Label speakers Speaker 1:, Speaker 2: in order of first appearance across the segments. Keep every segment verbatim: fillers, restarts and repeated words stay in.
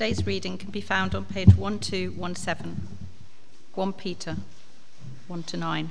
Speaker 1: today's reading can be found on page twelve seventeen, First Peter one to nine.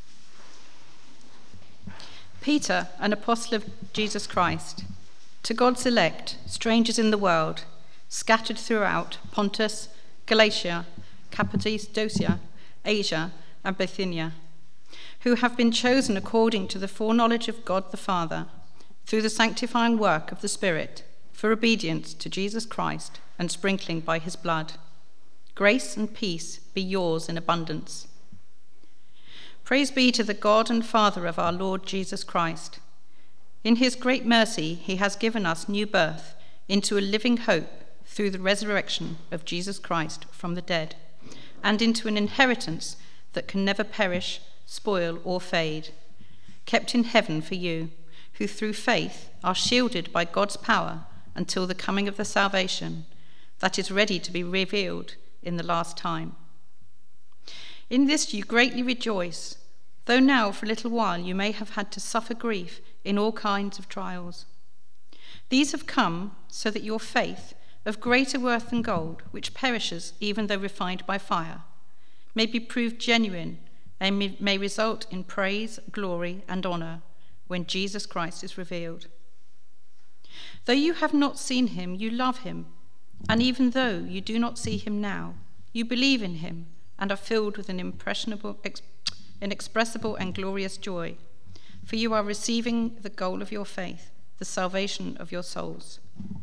Speaker 1: Peter, an apostle of Jesus Christ, to God's elect, strangers in the world, scattered throughout Pontus, Galatia, Cappadocia, Asia, and Bithynia, who have been chosen according to the foreknowledge of God the Father, through the sanctifying work of the Spirit, for obedience to Jesus Christ and sprinkling by his blood. Grace and peace be yours in abundance. Praise be to the God and Father of our Lord Jesus Christ. In his great mercy, he has given us new birth into a living hope through the resurrection of Jesus Christ from the dead, and into an inheritance that can never perish, spoil, or fade, kept in heaven for you, who through faith are shielded by God's power until the coming of the salvation that is ready to be revealed in the last time. In this you greatly rejoice, though now for a little while you may have had to suffer grief in all kinds of trials. These have come so that your faith, of greater worth than gold, which perishes even though refined by fire, may be proved genuine and may result in praise, glory, and honor when Jesus Christ is revealed. Though you have not seen him, you love him, and even though you do not see him now, you believe in him and are filled with an impressionable, inexpressible and glorious joy, for you are receiving the goal of your faith, the salvation of your souls.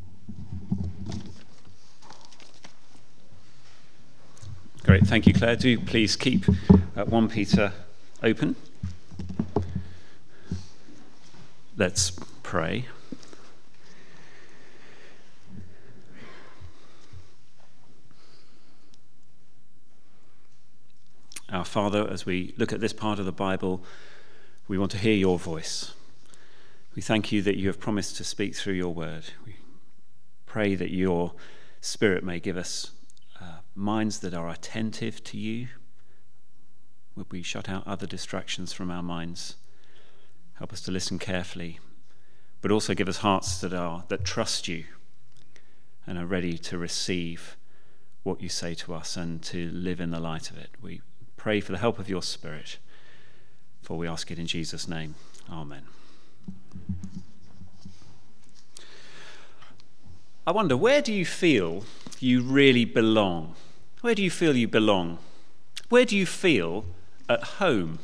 Speaker 2: Great, thank you, Claire. Do please keep uh, First Peter open. Let's pray. Our Father, as we look at this part of the Bible, we want to hear your voice. We thank you that you have promised to speak through your word. We pray that your Spirit may give us uh, minds that are attentive to you. Would we shut out other distractions from our minds? Help us to listen carefully, but also give us hearts that are that trust you and are ready to receive what you say to us and to live in the light of it. We pray for the help of your Spirit, for we ask it in Jesus' name. Amen. I wonder, where do you feel you really belong? Where do you feel you belong? Where do you feel at home?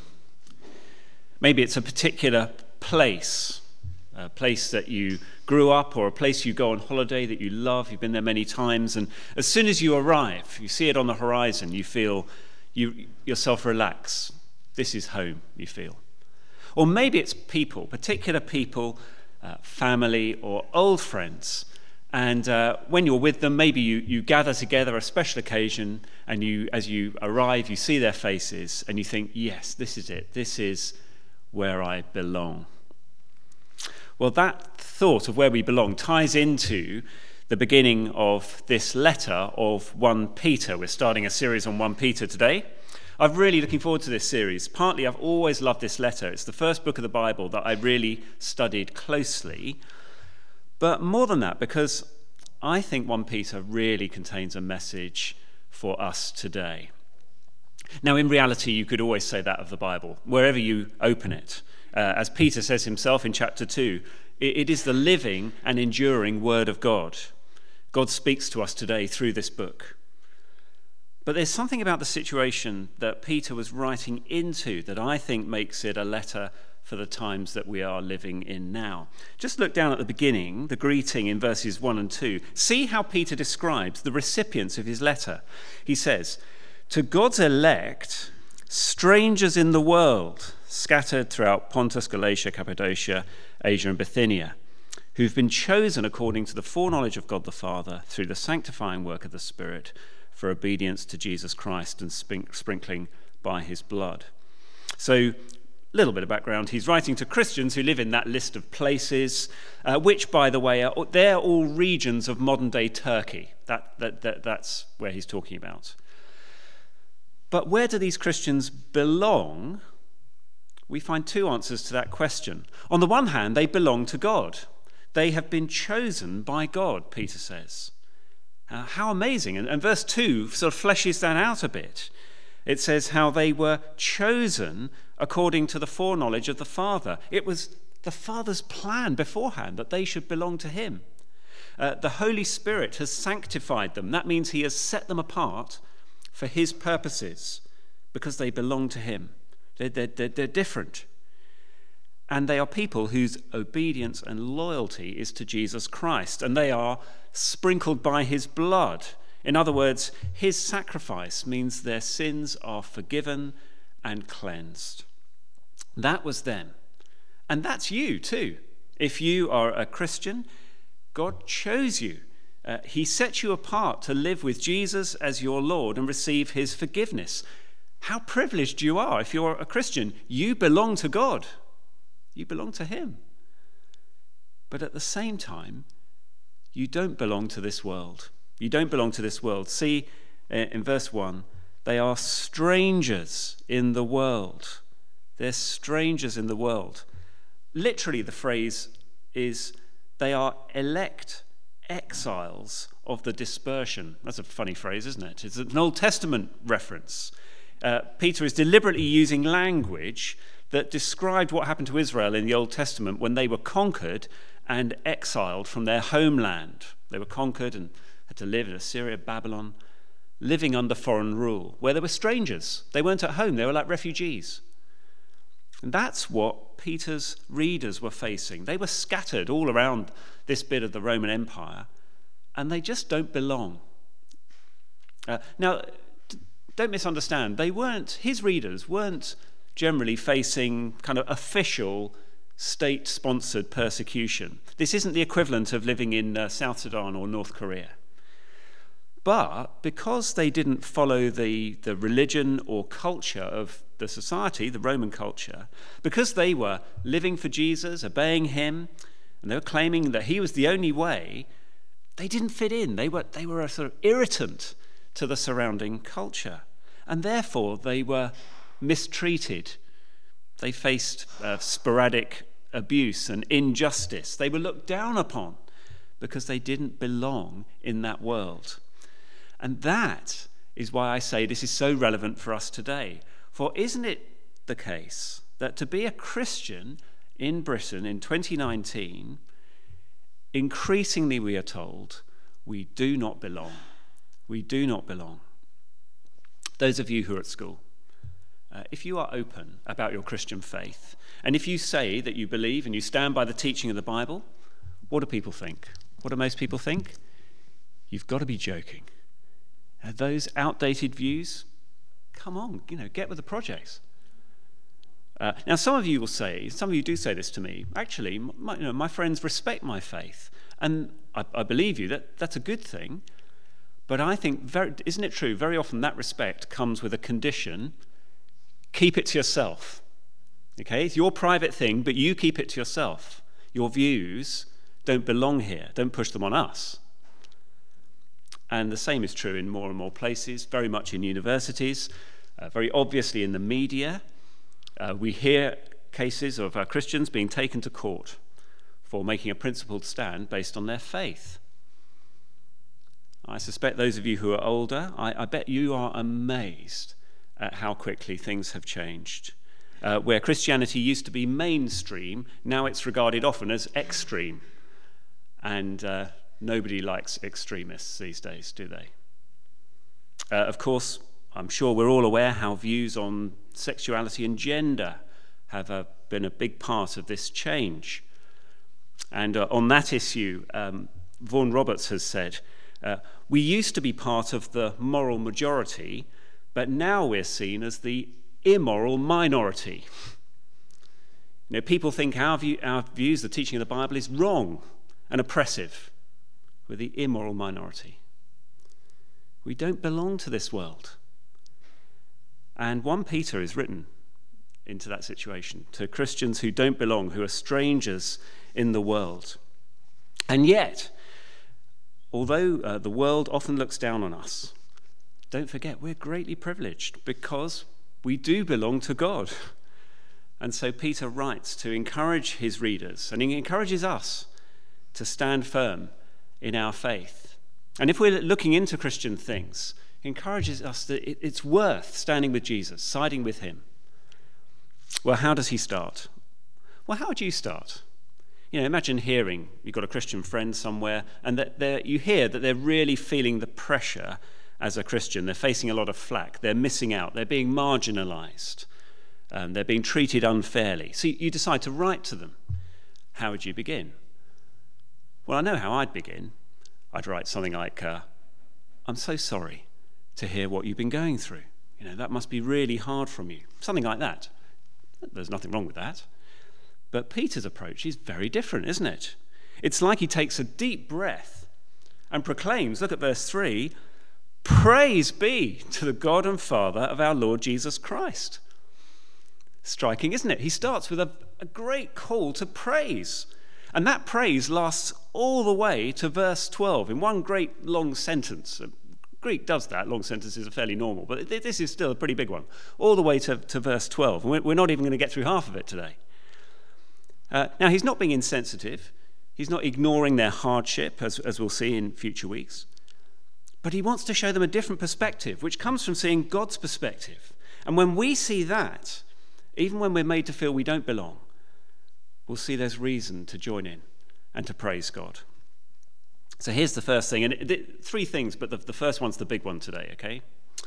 Speaker 2: Maybe it's a particular place, a place that you grew up or a place you go on holiday that you love, you've been there many times, and as soon as you arrive, you see it on the horizon, you feel you yourself relax. This is home, you feel. Or maybe it's people, particular people, uh, family or old friends, and uh, when you're with them, maybe you, you gather together a special occasion, and you, as you arrive, you see their faces, and you think, yes, this is it. This is where I belong. Well, that thought of where we belong ties into the beginning of this letter of First Peter. We're starting a series on First Peter today. I'm really looking forward to this series. Partly, I've always loved this letter. It's the first book of the Bible that I really studied closely. But more than that, because I think First Peter really contains a message for us today. Now, in reality, you could always say that of the Bible, wherever you open it. Uh, as Peter says himself in chapter two, it, it is the living and enduring Word of God. God speaks to us today through this book. But there's something about the situation that Peter was writing into that I think makes it a letter for the times that we are living in now. Just look down at the beginning, the greeting in verses one and two. See how Peter describes the recipients of his letter. He says, "To God's elect, strangers in the world, scattered throughout Pontus, Galatia, Cappadocia, Asia, and Bithynia, who've been chosen according to the foreknowledge of God the Father through the sanctifying work of the Spirit for obedience to Jesus Christ and sprinkling by his blood." So, a little bit of background. He's writing to Christians who live in that list of places, uh, which, by the way, are they're all regions of modern-day Turkey. That, that, that, that's where he's talking about. But where do these Christians belong? We find two answers to that question. On the one hand, they belong to God. They have been chosen by God, Peter says. Uh, how amazing. And, and verse two sort of fleshes that out a bit. It says how they were chosen according to the foreknowledge of the Father. It was the Father's plan beforehand that they should belong to him. Uh, the Holy Spirit has sanctified them. That means he has set them apart for his purposes because they belong to him. They're, they're, they're, they're different. And they are people whose obedience and loyalty is to Jesus Christ. And they are sprinkled by his blood. In other words, his sacrifice means their sins are forgiven and cleansed. That was them. And that's you too. If you are a Christian, God chose you. Uh, he set you apart to live with Jesus as your Lord and receive his forgiveness. How privileged you are if you're a Christian. You belong to God. You belong to him. But at the same time, you don't belong to this world. You don't belong to this world. See, in verse one, they are strangers in the world. They're strangers in the world. Literally, the phrase is, they are elect exiles of the dispersion. That's a funny phrase, isn't it? It's an Old Testament reference. Uh, Peter is deliberately using language that described what happened to Israel in the Old Testament when they were conquered and exiled from their homeland. They were conquered and had to live in Assyria, Babylon, living under foreign rule, where they were strangers. They weren't at home. They were like refugees. And that's what Peter's readers were facing. They were scattered all around this bit of the Roman Empire, and they just don't belong. Uh, now, don't misunderstand. They weren't, his readers weren't generally facing kind of official state-sponsored persecution. This isn't the equivalent of living in uh, South Sudan or North Korea. But because they didn't follow the, the religion or culture of the society, the Roman culture, because they were living for Jesus, obeying him, and they were claiming that he was the only way, they didn't fit in. They were, they were a sort of irritant to the surrounding culture. And therefore, they were mistreated. They faced uh, sporadic abuse and injustice. They were looked down upon because they didn't belong in that world. And that is why I say this is so relevant for us today. For isn't it the case that to be a Christian in Britain in twenty nineteen, increasingly we are told we do not belong. We do not belong. Those of you who are at school, uh, if you are open about your Christian faith, and if you say that you believe and you stand by the teaching of the Bible, what do people think? What do most people think? You've got to be joking. Are those outdated views? Come on, you know, get with the projects. Uh, now, some of you will say, some of you do say this to me, actually, my, you know, my friends respect my faith, and I, I believe you, that that's a good thing, but I think, very, isn't it true, very often that respect comes with a condition: keep it to yourself. Okay, it's your private thing, but you keep it to yourself. Your views don't belong here, don't push them on us. And the same is true in more and more places, very much in universities, uh, very obviously in the media. Uh, we hear cases of uh, Christians being taken to court for making a principled stand based on their faith. I suspect those of you who are older, I, I bet you are amazed at how quickly things have changed. Uh, where Christianity used to be mainstream, now it's regarded often as extreme. And uh, nobody likes extremists these days, do they? Uh, of course, I'm sure we're all aware how views on sexuality and gender have uh, been a big part of this change. And uh, on that issue, um, Vaughan Roberts has said, uh, we used to be part of the moral majority, but now we're seen as the immoral minority. You know, people think our, view, our views, the teaching of the Bible, is wrong and oppressive. We're the immoral minority. We don't belong to this world. And First Peter is written into that situation, to Christians who don't belong, who are strangers in the world. And yet, although uh, the world often looks down on us, don't forget we're greatly privileged because we do belong to God. And so Peter writes to encourage his readers, and he encourages us to stand firm in our faith. And if we're looking into Christian things, it encourages us that it's worth standing with Jesus, siding with him. Well, how does he start? Well, how would you start? You know, imagine hearing you've got a Christian friend somewhere and that you hear that they're really feeling the pressure as a Christian. They're facing a lot of flack. They're missing out. They're being marginalized. Um, they're being treated unfairly. So you decide to write to them. How would you begin? Well, I know how I'd begin. I'd write something like, uh, I'm so sorry to hear what you've been going through. You know, that must be really hard from you. Something like that. There's nothing wrong with that. But Peter's approach is very different, isn't it? It's like he takes a deep breath and proclaims, look at verse three, praise be to the God and Father of our Lord Jesus Christ. Striking, isn't it? He starts with a, a great call to praise. And that praise lasts all the way to verse twelve in one great long sentence. Greek does that. Long sentences are fairly normal, but this is still a pretty big one. All the way to, to verse twelve. And we're not even going to get through half of it today. Uh, now, he's not being insensitive. He's not ignoring their hardship, as, as we'll see in future weeks. But he wants to show them a different perspective, which comes from seeing God's perspective. And when we see that, even when we're made to feel we don't belong, we'll see there's reason to join in and to praise God. So here's the first thing, and it, it, three things, but the, the first one's the big one today, okay?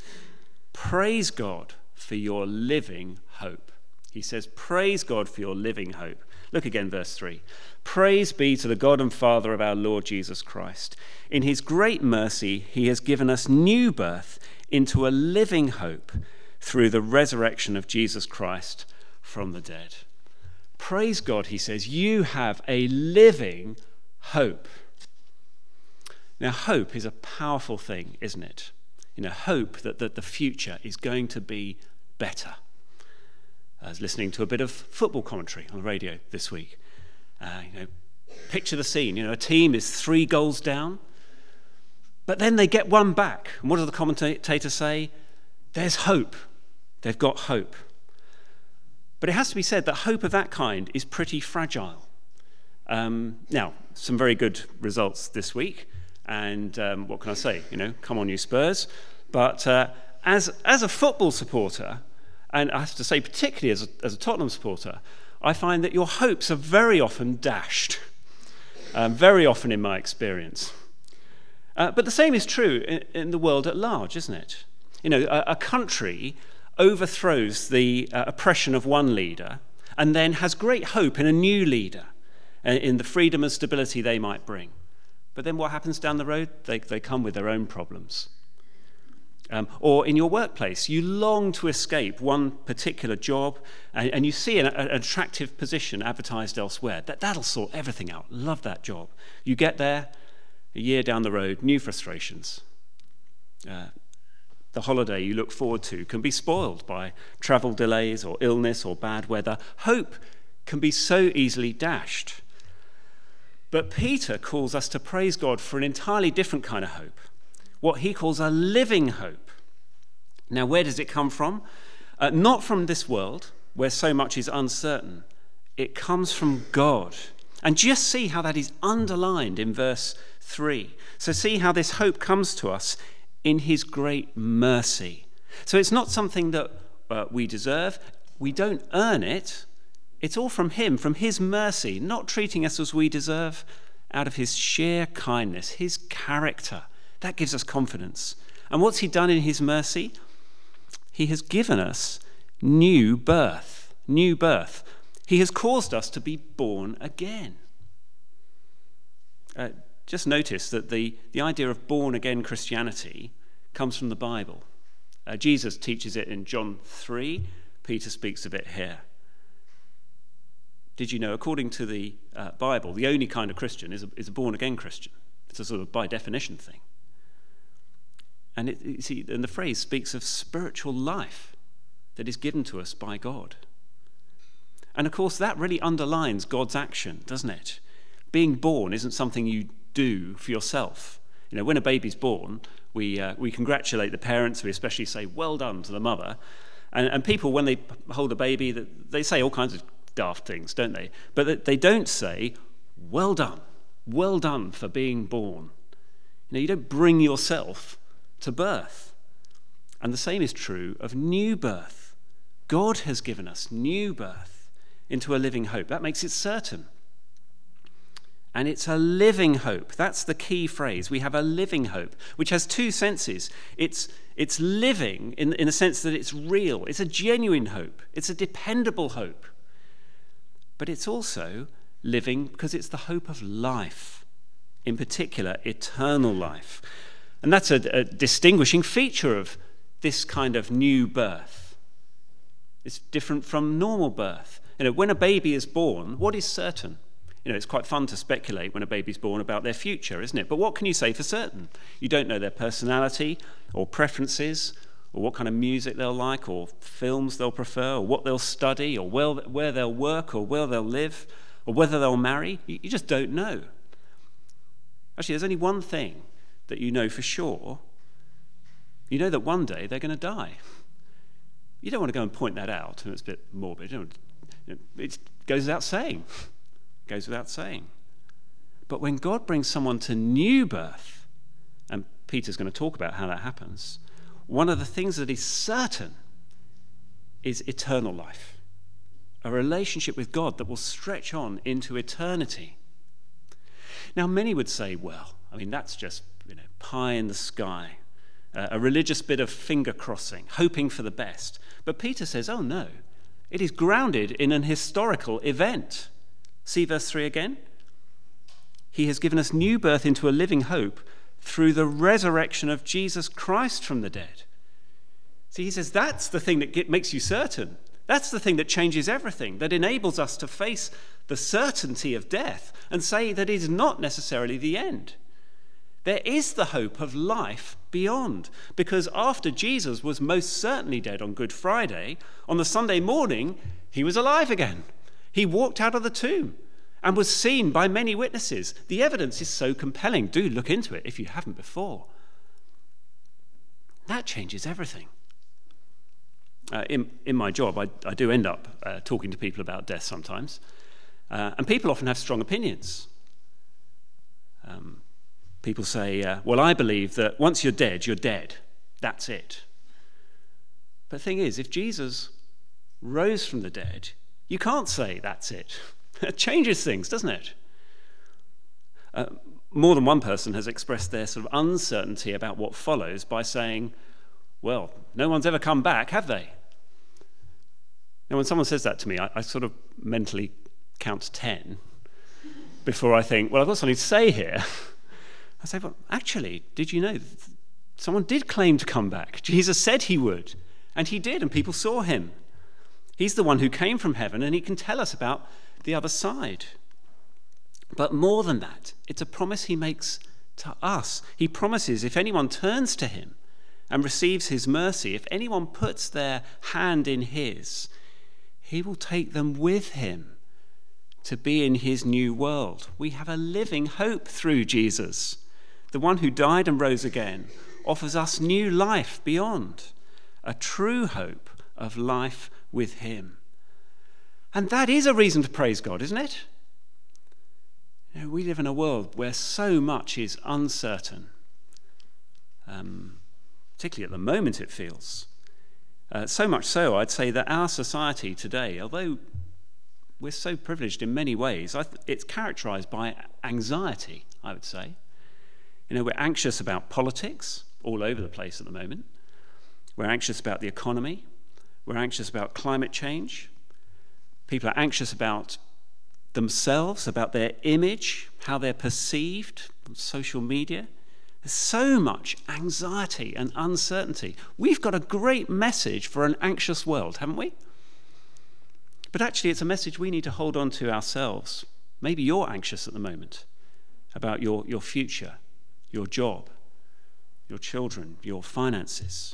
Speaker 2: Praise God for your living hope. He says, praise God for your living hope. Look again, verse three. Praise be to the God and Father of our Lord Jesus Christ. In his great mercy, he has given us new birth into a living hope through the resurrection of Jesus Christ from the dead. Praise God, he says, you have a living hope. Now, hope is a powerful thing, isn't it? You know, hope that, that the future is going to be better. I was listening to a bit of football commentary on the radio this week. Uh, you know, picture the scene. You know, a team is three goals down, but then they get one back. And what does the commentator say? There's hope. They've got hope. But it has to be said that hope of that kind is pretty fragile. Um, now, some very good results this week. And um, what can I say? You know, come on, you Spurs. But uh, as as a football supporter, and I have to say particularly as a, as a Tottenham supporter, I find that your hopes are very often dashed. Um, very often in my experience. Uh, but the same is true in, in the world at large, isn't it? You know, a, a country overthrows the uh, oppression of one leader and then has great hope in a new leader, uh, in the freedom and stability they might bring. But then what happens down the road? They, they come with their own problems. Um, or in your workplace, you long to escape one particular job and, and you see an, an attractive position advertised elsewhere. That, that'll sort everything out. Love that job. You get there, a year down the road, new frustrations. Uh, the holiday you look forward to can be spoiled by travel delays or illness or bad weather. Hope can be so easily dashed. But Peter calls us to praise God for an entirely different kind of hope, what he calls a living hope. Now, where does it come from? Uh, not from this world, where so much is uncertain. It comes from God. And just see how that is underlined in verse three. So see how this hope comes to us in his great mercy. So it's not something that uh, we deserve. We don't earn it. It's all from him, from his mercy, not treating us as we deserve, out of his sheer kindness, his character. That gives us confidence. And what's he done in his mercy? He has given us new birth, new birth. He has caused us to be born again. Uh, just notice that the, the idea of born-again Christianity comes from the Bible. Uh, Jesus teaches it in John three. Peter speaks of it here. Did you know, according to the uh, Bible, the only kind of Christian is a, is a born-again Christian. It's a sort of by definition thing. And it, you see, and the phrase speaks of spiritual life that is given to us by God. And of course, that really underlines God's action, doesn't it? Being born isn't something you do for yourself. You know, when a baby's born, we uh, we congratulate the parents. We especially say, well done to the mother. And, and people, when they hold a baby, they say all kinds of daft things, don't they? But they don't say, well done, well done for being born. You know, you don't bring yourself to birth. And the same is true of new birth. God has given us new birth into a living hope. That makes it certain. And it's a living hope. That's the key phrase. We have a living hope, which has two senses. It's, it's living in, in the sense that it's real. It's a genuine hope. It's a dependable hope. But it's also living because it's the hope of life, in particular, eternal life. And that's a, a distinguishing feature of this kind of new birth. It's different from normal birth. You know, when a baby is born, what is certain? You know, it's quite fun to speculate when a baby's born about their future, isn't it? But what can you say for certain? You don't know their personality or preferences or what kind of music they'll like or films they'll prefer or what they'll study or where, where they'll work or where they'll live or whether they'll marry. You, you just don't know. Actually, there's only one thing that you know for sure. You know that one day they're going to die. You don't want to go and point that out, and it's a bit morbid. You know, it goes without saying. Goes without saying. But when God brings someone to new birth, and Peter's going to talk about how that happens, one of the things that is certain is eternal life, a relationship with God that will stretch on into eternity. Now, many would say, well, I mean, that's just, you know, pie in the sky, uh, a religious bit of finger crossing, hoping for the best. But Peter says, oh no, it is grounded in an historical event. See verse three again? He has given us new birth into a living hope through the resurrection of Jesus Christ from the dead. See, he says that's the thing that get, makes you certain. That's the thing that changes everything, that enables us to face the certainty of death and say that it is not necessarily the end. There is the hope of life beyond, because after Jesus was most certainly dead on Good Friday, on the Sunday morning, he was alive again. He walked out of the tomb and was seen by many witnesses. The evidence is so compelling. Do look into it if you haven't before. That changes everything. Uh, in, in my job, I, I do end up uh, talking to people about death sometimes. Uh, and people often have strong opinions. Um, people say, uh, well, I believe that once you're dead, you're dead. That's it. But the thing is, if Jesus rose from the dead, you can't say that's it. It changes things, doesn't it? Uh, more than one person has expressed their sort of uncertainty about what follows by saying, well, no one's ever come back, have they? Now, when someone says that to me, I, I sort of mentally count ten before I think, well, I've got something to say here. I say, well, actually, did you know that someone did claim to come back? Jesus said he would, and he did, and people saw him. He's the one who came from heaven, and he can tell us about the other side. But more than that, it's a promise he makes to us. He promises if anyone turns to him and receives his mercy, if anyone puts their hand in his, he will take them with him to be in his new world. We have a living hope through Jesus. The one who died and rose again offers us new life beyond, a true hope of life with him. And that is a reason to praise God, isn't it? You know, we live in a world where so much is uncertain. Um, particularly at the moment, it feels. Uh, so much so, I'd say that our society today, although we're so privileged in many ways, I th- it's characterized by anxiety, I would say. You know, we're anxious about politics all over the place at the moment. We're anxious about the economy. We're anxious about climate change. People are anxious about themselves, about their image, how they're perceived on social media. There's so much anxiety and uncertainty. We've got a great message for an anxious world, haven't we? But actually, it's a message we need to hold on to ourselves. Maybe you're anxious at the moment about your, your future, your job, your children, your finances.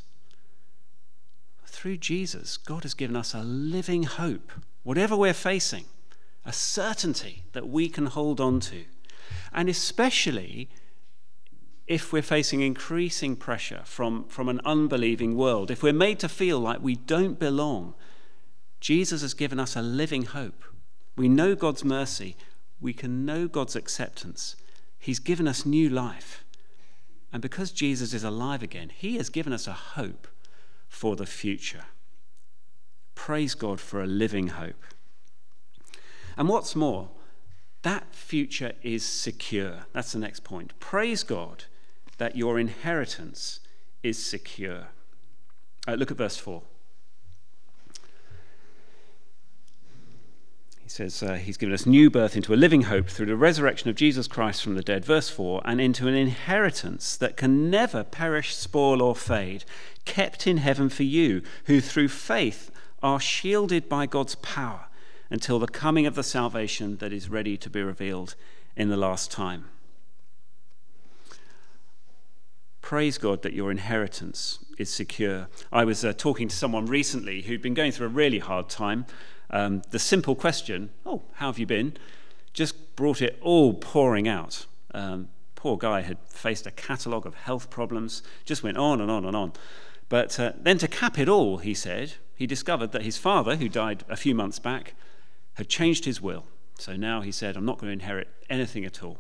Speaker 2: Through Jesus, God has given us a living hope, whatever we're facing, a certainty that we can hold on to. And especially if we're facing increasing pressure from, from an unbelieving world, if we're made to feel like we don't belong, Jesus has given us a living hope. We know God's mercy. We can know God's acceptance. He's given us new life. And because Jesus is alive again, he has given us a hope for the future. Praise God for a living hope. And what's more, that future is secure. That's the next point. Praise God that your inheritance is secure. Uh, look at verse four. He says uh, he's given us new birth into a living hope through the resurrection of Jesus Christ from the dead, verse four, and into an inheritance that can never perish, spoil, or fade, kept in heaven for you, who through faith are shielded by God's power until the coming of the salvation that is ready to be revealed in the last time. Praise God that your inheritance is secure. I was uh, talking to someone recently who'd been going through a really hard time. Um, the simple question, oh, how have you been, just brought it all pouring out. Um, poor guy had faced a catalogue of health problems, just went on and on and on. But uh, then to cap it all, he said, he discovered that his father, who died a few months back, had changed his will. So now he said, I'm not going to inherit anything at all.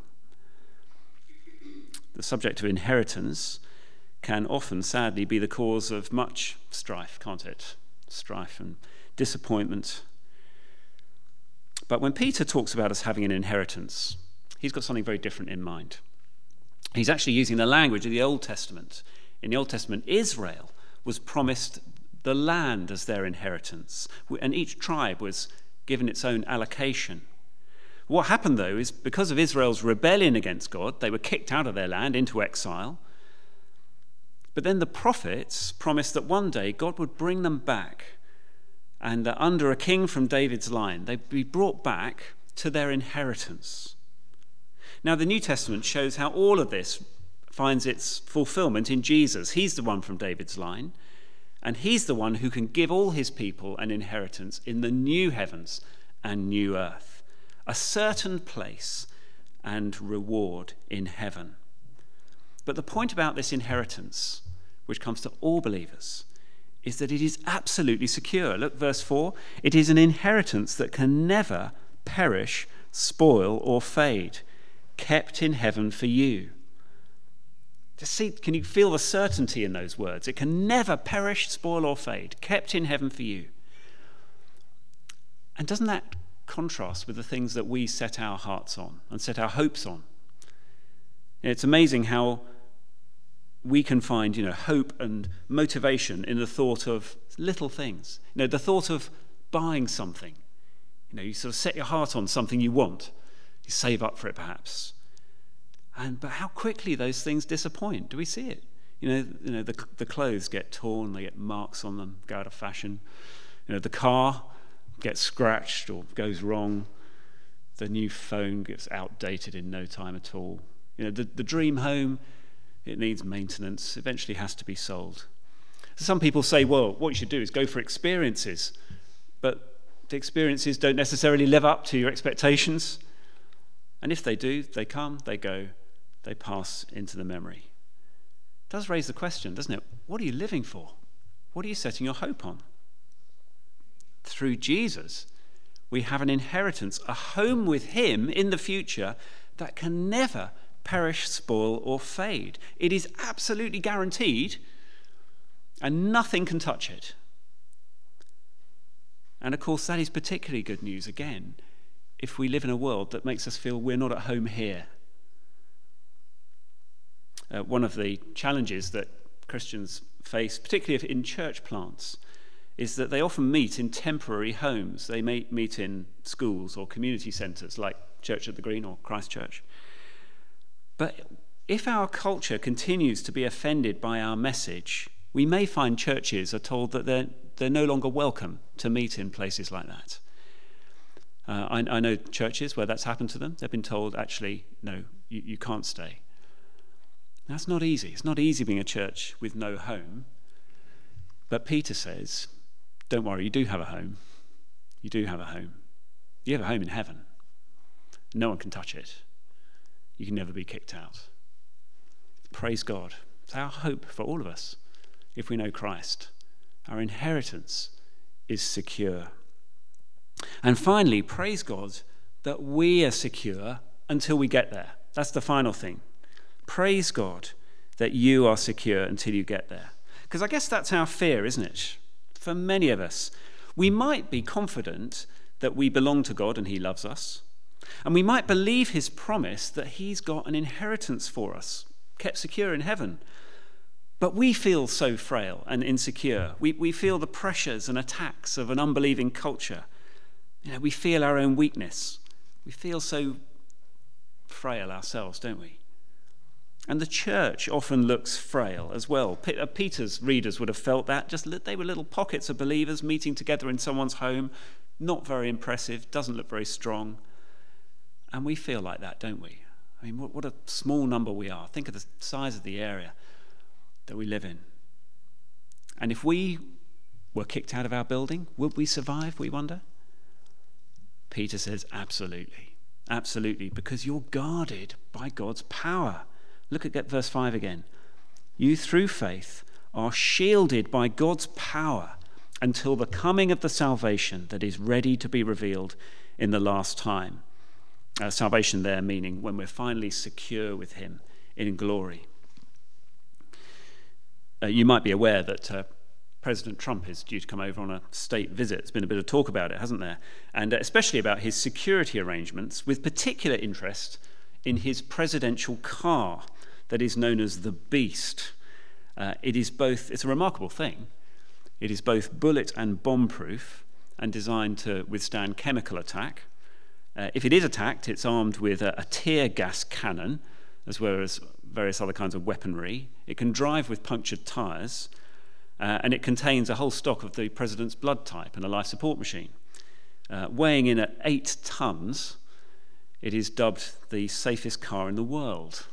Speaker 2: The subject of inheritance can often, sadly, be the cause of much strife, can't it? Strife and disappointment. But when Peter talks about us having an inheritance, he's got something very different in mind. He's actually using the language of the Old Testament. In the Old Testament, Israel was promised the land as their inheritance, and each tribe was given its own allocation. What happened, though, is because of Israel's rebellion against God, they were kicked out of their land into exile. But then the prophets promised that one day God would bring them back, and that under a king from David's line, they'd be brought back to their inheritance. Now, the New Testament shows how all of this finds its fulfillment in Jesus. He's the one from David's line, and he's the one who can give all his people an inheritance in the new heavens and new earth, a certain place and reward in heaven. But the point about this inheritance, which comes to all believers, is that it is absolutely secure. Look, verse four. It is an inheritance that can never perish, spoil, or fade, kept in heaven for you. Just see, can you feel the certainty in those words? It can never perish, spoil, or fade, kept in heaven for you. And doesn't that contrast with the things that we set our hearts on and set our hopes on? It's amazing how we can find, you know, hope and motivation in the thought of little things. You know, the thought of buying something. You know, you sort of set your heart on something you want. You save up for it, perhaps. And but how quickly those things disappoint. Do we see it? You know, you know, the the clothes get torn, they get marks on them, go out of fashion. You know, the car gets scratched or goes wrong. The new phone gets outdated in no time at all. You know, the, the dream home, it needs maintenance, eventually has to be sold. Some people say, well, what you should do is go for experiences, but the experiences don't necessarily live up to your expectations. And if they do, they come, they go, they pass into the memory. It does raise the question, doesn't it? What are you living for? What are you setting your hope on? Through Jesus, we have an inheritance, a home with him in the future that can never perish, spoil, or fade. It is absolutely guaranteed, and nothing can touch it. And of course, that is particularly good news, again, if we live in a world that makes us feel we're not at home here. Uh, one of the challenges that Christians face, particularly in church plants, is that they often meet in temporary homes. They may meet in schools or community centres like Church at the Green or Christ Church. But if our culture continues to be offended by our message, we may find churches are told that they're, they're no longer welcome to meet in places like that. Uh, I, I know churches where that's happened to them. They've been told, actually, no, you, you can't stay. That's not easy. It's not easy being a church with no home. But Peter says, don't worry, you do have a home. You do have a home. You have a home in heaven. No one can touch it. You can never be kicked out. Praise God. It's our hope for all of us if we know Christ. Our inheritance is secure. And finally, praise God that we are secure until we get there. That's the final thing. Praise God that you are secure until you get there. Because I guess that's our fear, isn't it? For many of us, we might be confident that we belong to God and he loves us. And we might believe his promise that he's got an inheritance for us, kept secure in heaven. But we feel so frail and insecure. We, we feel the pressures and attacks of an unbelieving culture. You know, we feel our own weakness. We feel so frail ourselves, don't we? And the church often looks frail as well. Peter's readers would have felt that. Just they were little pockets of believers meeting together in someone's home. Not very impressive, doesn't look very strong. And we feel like that, don't we? I mean, what, what a small number we are. Think of the size of the area that we live in. And if we were kicked out of our building, would we survive, we wonder? Peter says, absolutely. Absolutely, because you're guarded by God's power. Look at verse five again. You, through faith, are shielded by God's power until the coming of the salvation that is ready to be revealed in the last time. Uh, salvation there meaning when we're finally secure with him in glory. Uh, you might be aware that uh, President Trump is due to come over on a state visit. There's been a bit of talk about it, hasn't there? And uh, especially about his security arrangements, with particular interest in his presidential car that is known as the Beast. Uh, it is both, it's a remarkable thing. It is both bullet and bomb-proof and designed to withstand chemical attack. Uh, if it is attacked, it's armed with a, a tear gas cannon, as well as various other kinds of weaponry. It can drive with punctured tyres, uh, and it contains a whole stock of the president's blood type and a life support machine. Uh, weighing in at eight tons, it is dubbed the safest car in the world.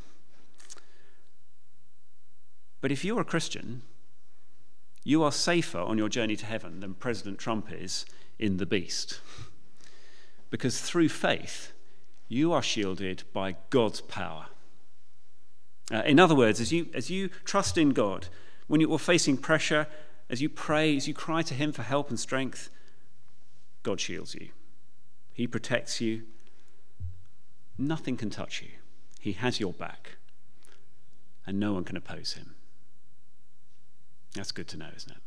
Speaker 2: But if you're a Christian, you are safer on your journey to heaven than President Trump is in the Beast. Because through faith, you are shielded by God's power. Uh, in other words, as you, as you trust in God, when you are facing pressure, as you pray, as you cry to him for help and strength, God shields you. He protects you. Nothing can touch you. He has your back. And no one can oppose him. That's good to know, isn't it?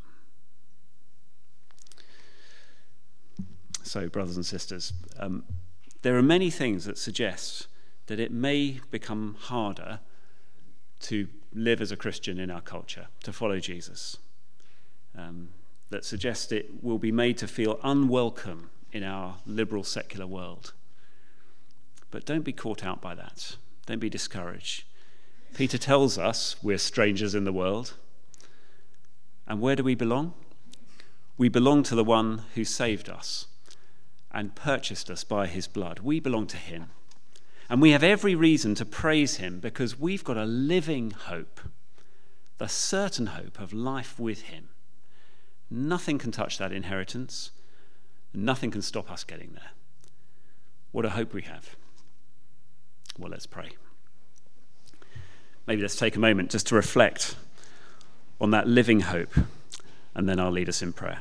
Speaker 2: So, brothers and sisters, um, there are many things that suggest that it may become harder to live as a Christian in our culture, to follow Jesus, um, that suggest it will be made to feel unwelcome in our liberal secular world. But don't be caught out by that. Don't be discouraged. Peter tells us we're strangers in the world. And where do we belong? We belong to the one who saved us and purchased us by his blood. We belong to him. And we have every reason to praise him because we've got a living hope, the certain hope of life with him. Nothing can touch that inheritance. Nothing can stop us getting there. What a hope we have. Well, let's pray. Maybe let's take a moment just to reflect on that living hope, and then I'll lead us in prayer.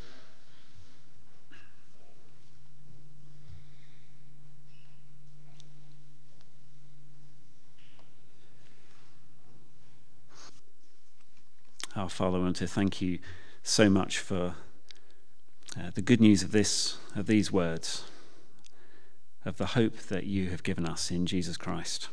Speaker 2: Our Father, I want to thank you so much for uh, the good news of this, of these words, of the hope that you have given us in Jesus Christ.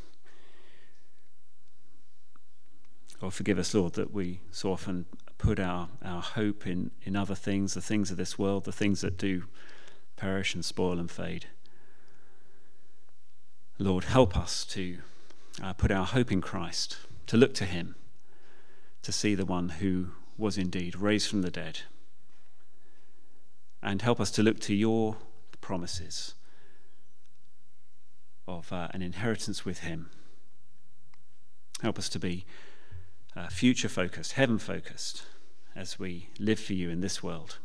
Speaker 2: Oh, forgive us, Lord, that we so often put our, our hope in, in other things, the things of this world, the things that do perish and spoil and fade. Lord, help us to uh, put our hope in Christ, to look to him, to see the one who was indeed raised from the dead. And help us to look to your promises of uh, an inheritance with him. Help us to be uh, future-focused, heaven-focused, as we live for you in this world.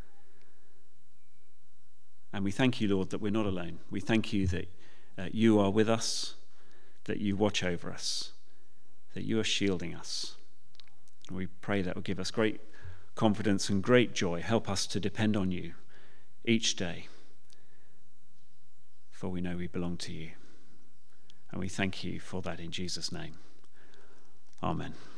Speaker 2: And we thank you, Lord, that we're not alone. We thank you that uh, you are with us, that you watch over us, that you are shielding us. And we pray that will give us great confidence and great joy. Help us to depend on you each day, for we know we belong to you. And we thank you for that in Jesus' name. Amen.